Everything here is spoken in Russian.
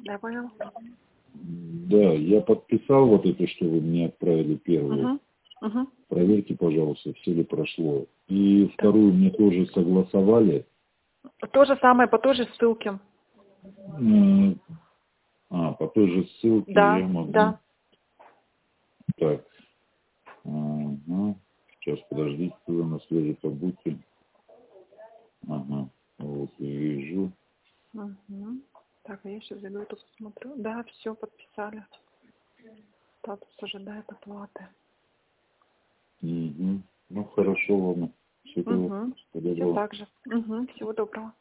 Я понял. Да, я подписал вот это, что вы мне отправили первую. Проверьте, пожалуйста, все ли прошло. И вторую мне тоже согласовали. То же самое, по той же ссылке. По той же ссылке Да, я могу. да. Так. Сейчас, подождите, вы на связи побудьте. Вот я вижу. Так, я сейчас зайду, тут посмотрю. Да, все, подписали. Статус ожидает оплаты. Ну, хорошо, ладно. Всего доброго. Все так же. Всего доброго.